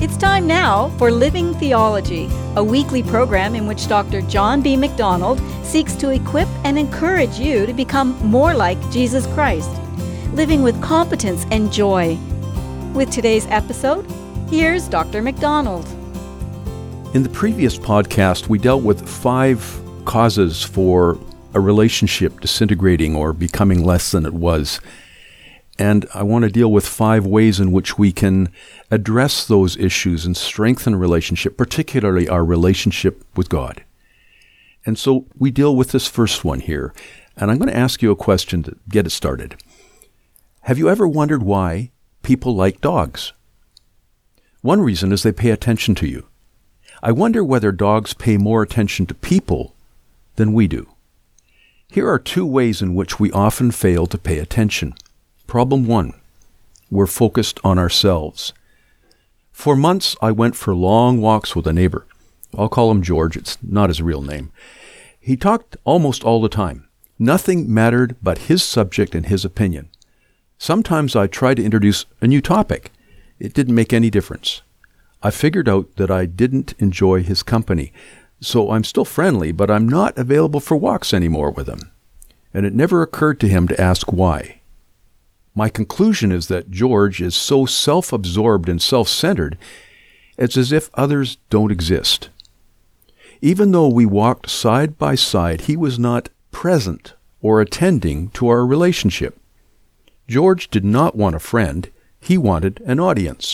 It's time now for Living Theology, a weekly program in which Dr. John B. MacDonald seeks to equip and encourage you to become more like Jesus Christ, living with competence and joy. With today's episode, here's Dr. MacDonald. In the previous podcast, we dealt with 5 causes for a relationship disintegrating or becoming less than it was. And I want to deal with 5 ways in which we can address those issues and strengthen a relationship, particularly our relationship with God. And so we deal with this first one here. And I'm going to ask you a question to get it started. Have you ever wondered why people like dogs? One reason is they pay attention to you. I wonder whether dogs pay more attention to people than we do. Here are 2 ways in which we often fail to pay attention. Problem 1, we're focused on ourselves. For months, I went for long walks with a neighbor. I'll call him George. It's not his real name. He talked almost all the time. Nothing mattered but his subject and his opinion. Sometimes I tried to introduce a new topic. It didn't make any difference. I figured out that I didn't enjoy his company. So I'm still friendly, but I'm not available for walks anymore with him. And it never occurred to him to ask why. My conclusion is that George is so self-absorbed and self-centered, it's as if others don't exist. Even though we walked side by side, he was not present or attending to our relationship. George did not want a friend, he wanted an audience.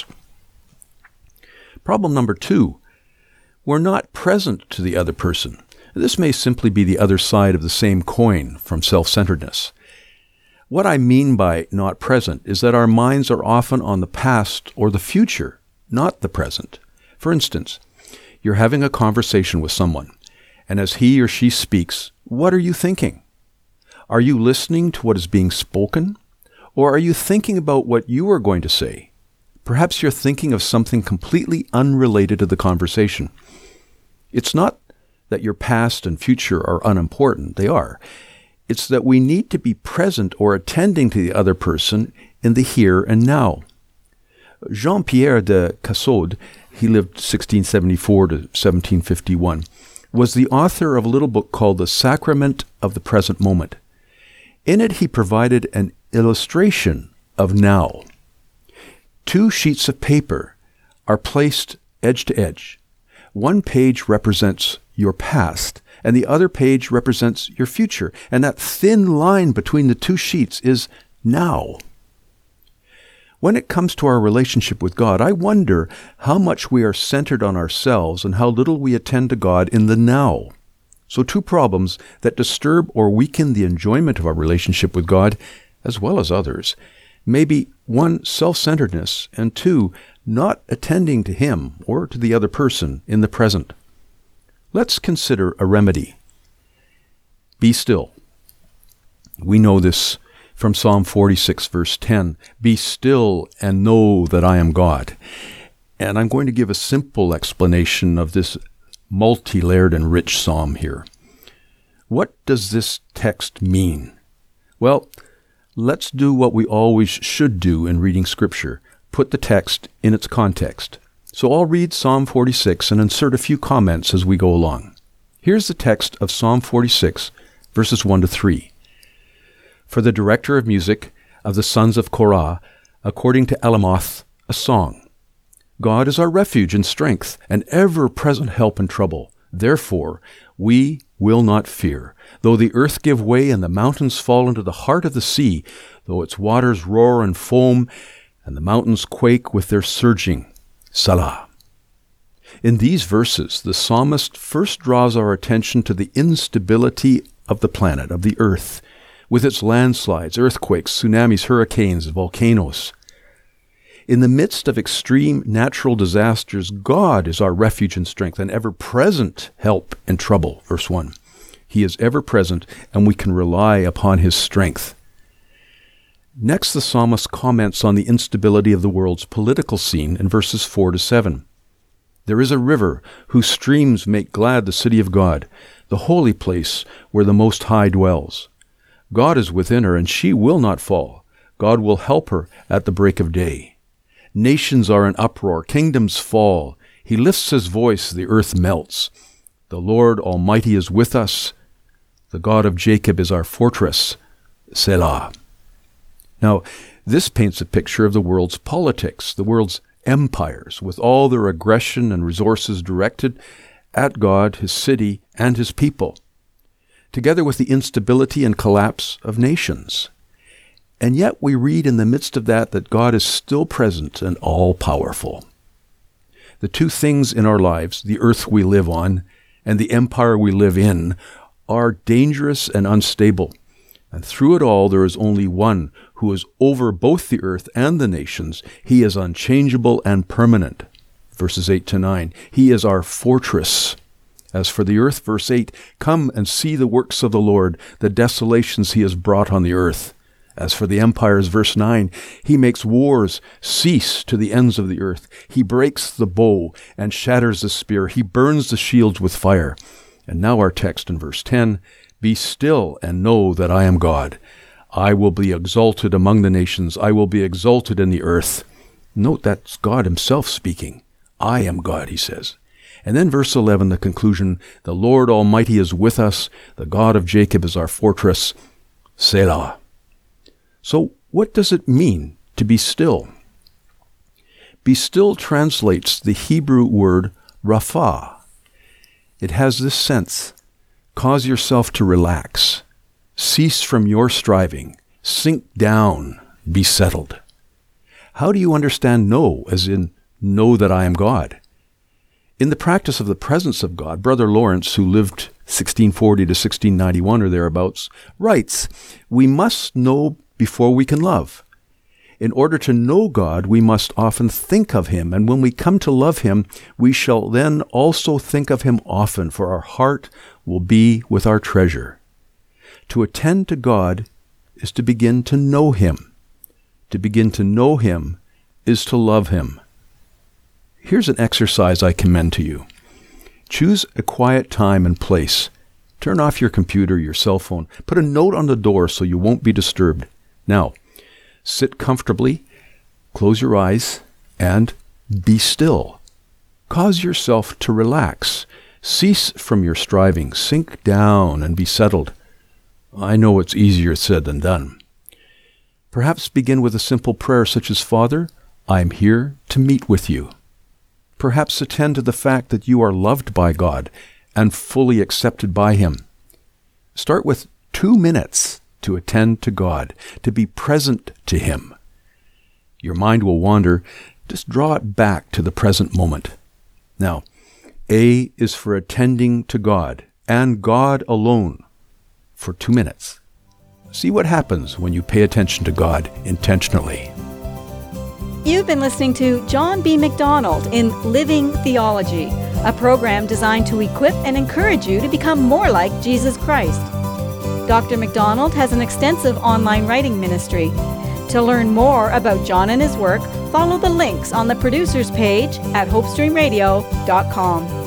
Problem number 2, we're not present to the other person. This may simply be the other side of the same coin from self-centeredness. What I mean by not present is that our minds are often on the past or the future, not the present. For instance, you're having a conversation with someone, and as he or she speaks, what are you thinking? Are you listening to what is being spoken, or are you thinking about what you are going to say? Perhaps you're thinking of something completely unrelated to the conversation. It's not that your past and future are unimportant. They are. It's that we need to be present or attending to the other person in the here and now. Jean-Pierre de Cassaude, he lived 1674 to 1751, was the author of a little book called The Sacrament of the Present Moment. In it, he provided an illustration of now. 2 sheets of paper are placed edge to edge. One page represents your past, and the other page represents your future. And that thin line between the 2 sheets is now. When it comes to our relationship with God, I wonder how much we are centered on ourselves and how little we attend to God in the now. So 2 problems that disturb or weaken the enjoyment of our relationship with God, as well as others. Maybe 1, self-centeredness, and 2, not attending to Him or to the other person in the present. Let's consider a remedy. Be still. We know this from Psalm 46, verse 10. Be still and know that I am God. And I'm going to give a simple explanation of this multi-layered and rich psalm here. What does this text mean? Well, let's do what we always should do in reading Scripture. Put the text in its context. So I'll read Psalm 46 and insert a few comments as we go along. Here's the text of Psalm 46, verses 1 to 3. For the director of music of the sons of Korah, according to Elamoth, a song. God is our refuge and strength, an ever-present help in trouble. Therefore, we will not fear. Though the earth give way and the mountains fall into the heart of the sea, though its waters roar and foam, and the mountains quake with their surging. Salah. In these verses, the psalmist first draws our attention to the instability of the planet, of the earth, with its landslides, earthquakes, tsunamis, hurricanes, volcanoes. In the midst of extreme natural disasters, God is our refuge and strength, an ever-present help in trouble. Verse 1. He is ever-present, and we can rely upon His strength. Next, the psalmist comments on the instability of the world's political scene in verses 4 to 7. There is a river whose streams make glad the city of God, the holy place where the Most High dwells. God is within her, and she will not fall. God will help her at the break of day. Nations are in uproar, kingdoms fall. He lifts his voice, the earth melts. The Lord Almighty is with us. The God of Jacob is our fortress. Selah. Now, this paints a picture of the world's politics, the world's empires, with all their aggression and resources directed at God, his city, and his people, together with the instability and collapse of nations. And yet we read in the midst of that God is still present and all-powerful. The two things in our lives, the earth we live on and the empire we live in, are dangerous and unstable. And through it all, there is only one who is over both the earth and the nations. He is unchangeable and permanent. Verses 8 to 9. He is our fortress. As for the earth, verse 8, come and see the works of the Lord, the desolations he has brought on the earth. As for the empires, verse 9, he makes wars cease to the ends of the earth. He breaks the bow and shatters the spear. He burns the shields with fire. And now our text in verse 10, be still and know that I am God. I will be exalted among the nations. I will be exalted in the earth. Note that's God himself speaking. I am God, he says. And then verse 11, the conclusion, the Lord Almighty is with us. The God of Jacob is our fortress. Selah. So what does it mean to be still? Be still translates the Hebrew word rapha. It has this sense: cause yourself to relax, cease from your striving, sink down, be settled. How do you understand know, as in know that I am God? In the practice of the presence of God, Brother Lawrence, who lived 1640 to 1691 or thereabouts, writes, we must know before we can love. In order to know God, we must often think of him, and when we come to love him, we shall then also think of him often, for our heart will be with our treasure. To attend to God is to begin to know him. To begin to know him is to love him. Here's an exercise I commend to you. Choose a quiet time and place. Turn off your computer, your cell phone. Put a note on the door so you won't be disturbed. Now, sit comfortably, close your eyes, and be still. Cause yourself to relax. Cease from your striving. Sink down and be settled. I know it's easier said than done. Perhaps begin with a simple prayer such as, Father, I am here to meet with you. Perhaps attend to the fact that you are loved by God and fully accepted by him. Start with 2 minutes to attend to God, to be present to him. Your mind will wander. Just draw it back to the present moment. Now, A is for attending to God and God alone for 2 minutes. See what happens when you pay attention to God intentionally. You've been listening to John B. McDonald in Living Theology, a program designed to equip and encourage you to become more like Jesus Christ. Dr. McDonald has an extensive online writing ministry. To learn more about John and his work, follow the links on the producer's page at hopestreamradio.com.